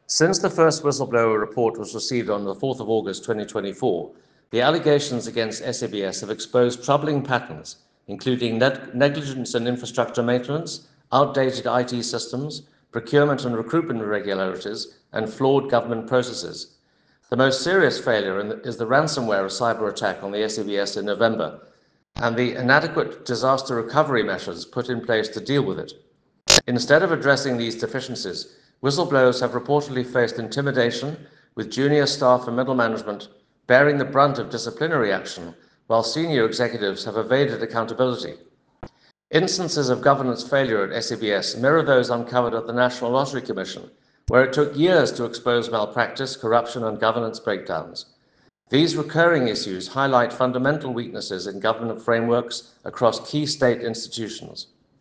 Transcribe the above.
Since the first whistleblower report was received on the 4th of August 2024, the allegations against SABS have exposed troubling patterns, including negligence in infrastructure maintenance, outdated IT systems, procurement and recruitment irregularities, and flawed government processes. The most serious failure is the ransomware cyber attack on the SABS in November, and the inadequate disaster recovery measures put in place to deal with it. Instead of addressing these deficiencies, whistleblowers have reportedly faced intimidation, with junior staff and middle management bearing the brunt of disciplinary action, while senior executives have evaded accountability. Instances of governance failure at SABS mirror those uncovered at the National Lottery Commission, where it took years to expose malpractice, corruption, and governance breakdowns. These recurring issues highlight fundamental weaknesses in government frameworks across key state institutions.